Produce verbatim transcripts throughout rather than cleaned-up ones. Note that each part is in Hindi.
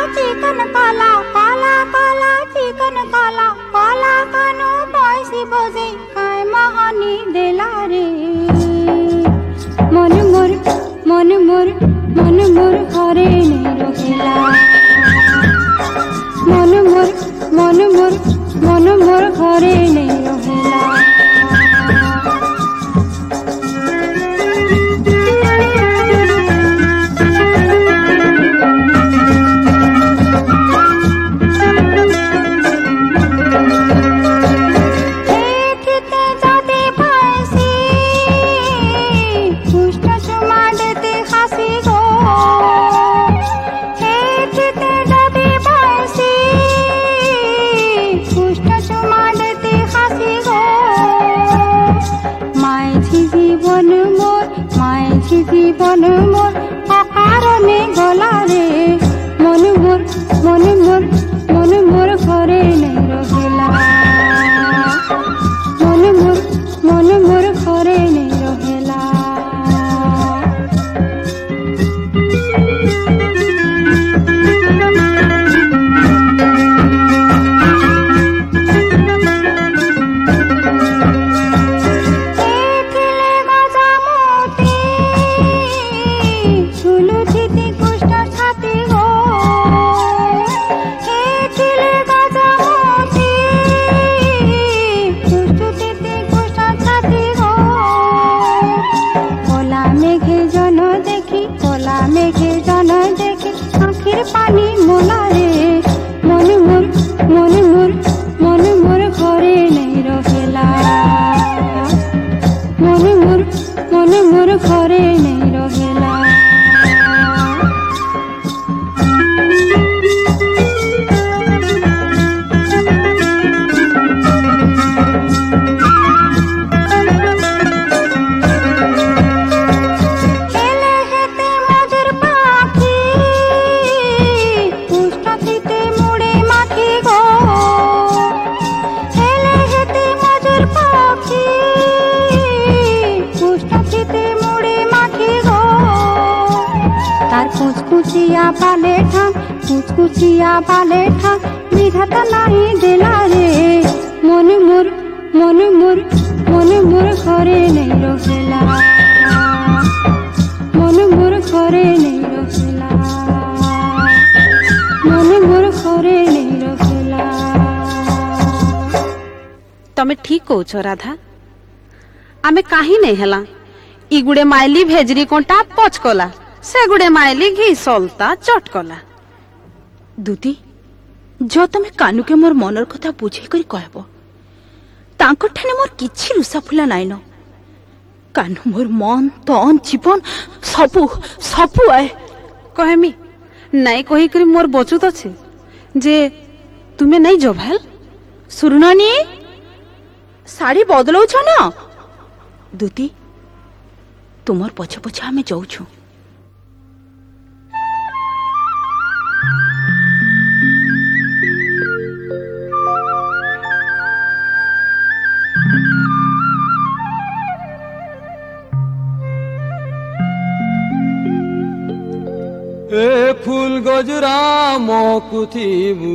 चिकन काला काला काला चिकन काला काला कानो पैसी बजे काय महानी देला रे मन मोर मन मोर मन मोर घरे नहीं रहिला मन मोर मन मोर मन मोर घरे नहीं रहिला জীবন মোর অকারণে গলা রে মন মোর মন মোর মন মোর ঘরে নেই রহিলা মন মোর মন মোর ঘরে নেই রহিলা पानी मोला रे मन मोर मन मोर मन मोर घरे नहीं रहिला मन मोर मन मोर घरे नहीं रहिला कुचिया बाले ठाम कुचिया बाले ठाम विधाता नहीं देला रे मन मोर मन मोर मन मोर घरे नहीं रहिला मन मोर घरे नहीं रहिला मन मोर घरे नहीं रहिला तमे ठीक कहछ राधा आमे काहे नहीं हला इ गुडे माइली भेजरी कोंटा पचकला से गुडे माइली घी सलता चटकला दुती जो तमे कानु के मोर मनर कथा बुझे करी कहबो तांको ठाने मोर किछि रुसा फुला नाइनो कानु मोर मन तन जीवन सबु सबु आए कहमी नहीं कही करी मोर बचुत अछि जे तुमे नहीं जभाल सुरनानी साड़ी बदलौ छ ना दुती तुमर पछ पछ हमें जाऊ छु ए फूल गजरा मकुथिबु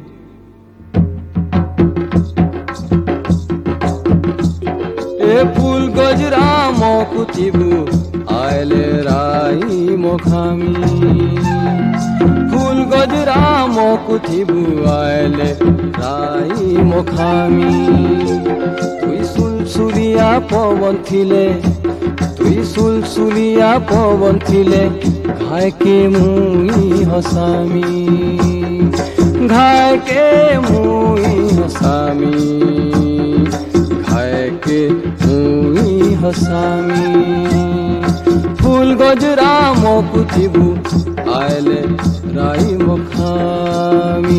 ए फूल गजरा मकुथिबु आयले राई मोखामी फूल गजरा मकुथिबु आयले राई मोखामी तुई सुलसुलिया पवन थिले तुई सुलसुलिया पवन थिले घाय के मुई हसामी घाय के मुई हसामी घाय के मुई हसामी फूल गजरा मकुथिबु आयले राई मोखामी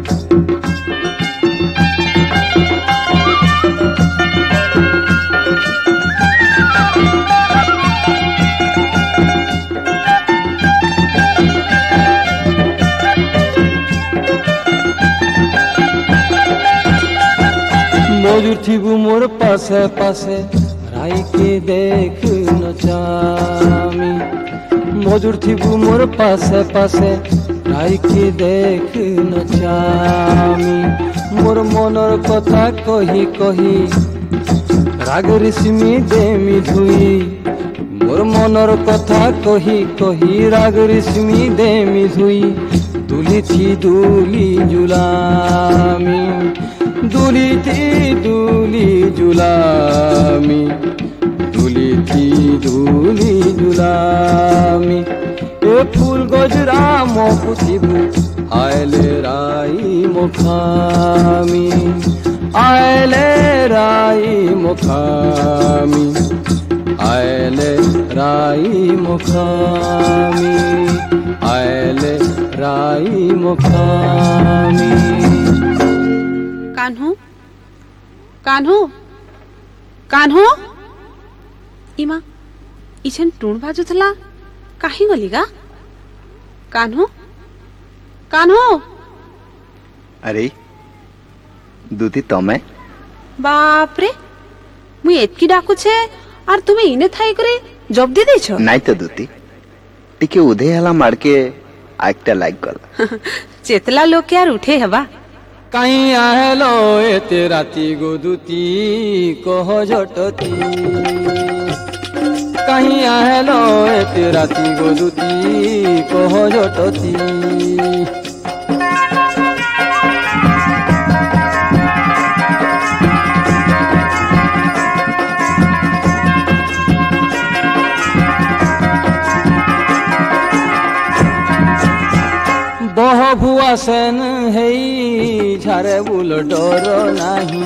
मजूर थिबु मोर पासे पासे राई के देख न चामी मजूर थिबु मोर पासे पासे রাইকে দেখ নচামি মোর মনর কথা কহি কহি রাগ রেশমি দেমি ধুই মোর মনর কথা কহি কহি রাগ রেশমি দেমি ধুই দুলিছি দুলি জুলামি দুলিছি দুলি জুলামি দুলিছি দুলি জুলামি এ ফুল গজরা মকুতিবু আইলে রাই মুখামি আইলে রাই মুখামি আইলে রাই মুখামি আইলে রাই মুখামি कान्हू कान्हू कान्हू इमा इछन टूण बाजुथला काहे गलिगा कान्हू कान्हू अरे दूती तमे बाप रे मु एतकी डाकू छे और तुमे इने थाई करे जब दे देछो नाइ तो दूती टिके उधे हला मारके आइकटा लाइक गला चेतला लोग यार उठे हवा কাই আহেলো এতে রাতি গোদুতি কহ জটতি কাই আহেলো এতে রাতি গোদুতি কহ জটতি বহ ভুয়া সেন হেই ঝারে বুল ডর নাহি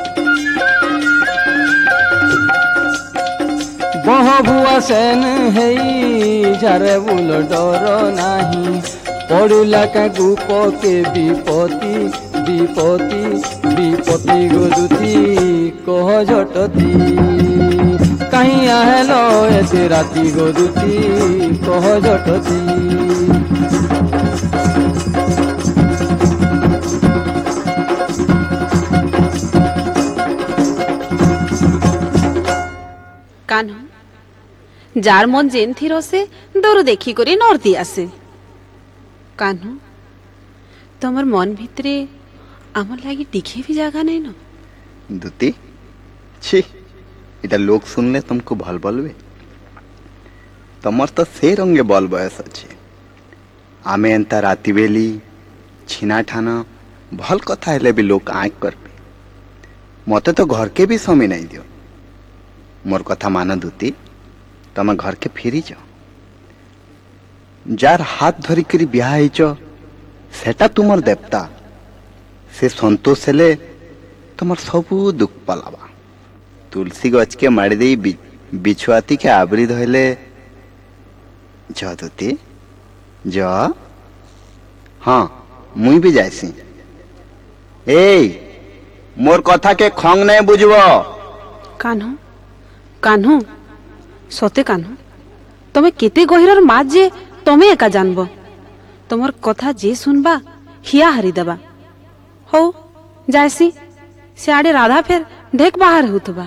বহ ভুয়া সেন হেই ঝারে বুল ডর নাহি পড়িলা কাকু পকে বিপতি বিপতি বিপতি গদুতি কহ জটতি কাই আহেলো এতে রাতি গদুতি কহ জটতি कान्हू जार मन जेन थी रसे दौर देखी करे नर्दी आसे कान्हू तमर मन भितरे आमर लागी टिके भी जगह नहीं न दूती छी इटा लोग सुनले तुमको भल बोलबे तमर तो से रंगे बल बयस अच्छे आमे एंता राति बेली छिना ठाना भल कथा हेले भी लोग आँख करबे मते तो घर के भी समय नहीं दियो मोर कथा मान दूती तमे घर के फेरी जाओ जार हाथ धरिकरी बिहा हेच सेटा तुमर देवता से संतोष हेले तुमर सबू दुख पलावा तुलसी गच के मारी दे बिछुआती के आवरी धइले ज दूती ज हाँ मुई भी जाइसी ए मोर कथा के खंग नहीं बुझबो कान्हू कान्हू सते कान्हू तमे केते गहिरर मात जे तमे एका जानबो तमर कथा जे सुनबा हिया हरी देबा हो जायसी सियाड़े राधा फेर ढेक बाहर होतबा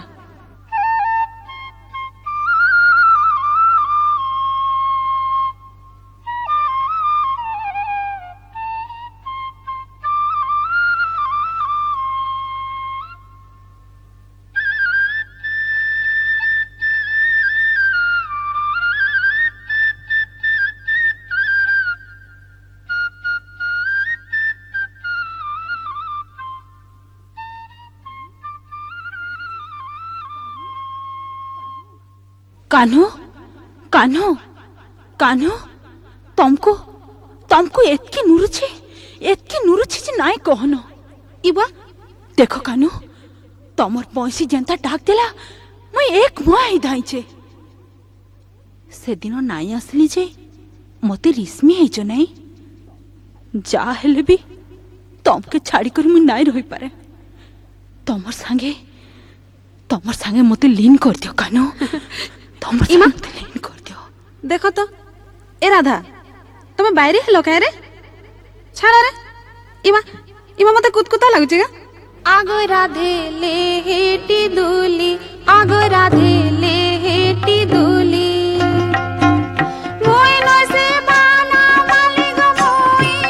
कान्हू कान्हू कान्हू तुमको तुमको एतकी नुरुची एतकी नुरुची जे नाय कहनो इबा देखो कान्हू तमर पैसी जनता डाक देला मैं एक मुआ ही धाइचे से दिन नाई आसली जे मते रिस्मी हेच नहीं जा हेले भी तमके छाड़ी कर मुई नाई रही पारे तमर संगे तमर संगे मते लीन कर दियो कान्हू तमर संगे मते लीन कर दियो देखो तो ए राधा तुम्हें बाहरी हेलो कह रे छाड़ा रे इमा इमा मते कुतकुता लागुचेगा आगो राधे ले हेटी दूली आगो राधे ले हेटी दूली मोई नो से बाना माली गो मोई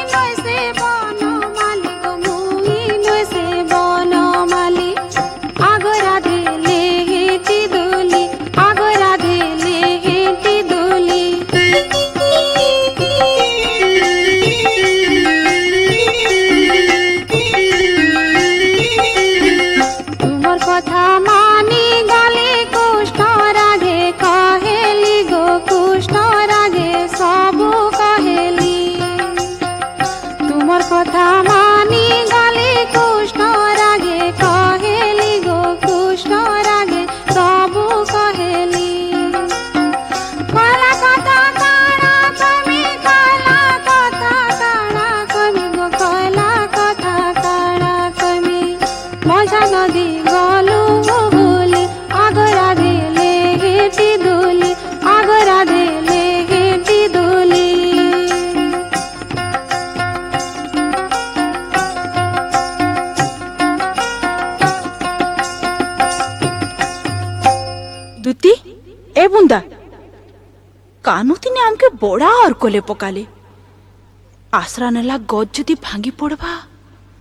দুতি এ বুন্দা কানু দিনে আমকে বড়া আর কলে পকালে आसरा नेला गज जदि भांगी पड़वा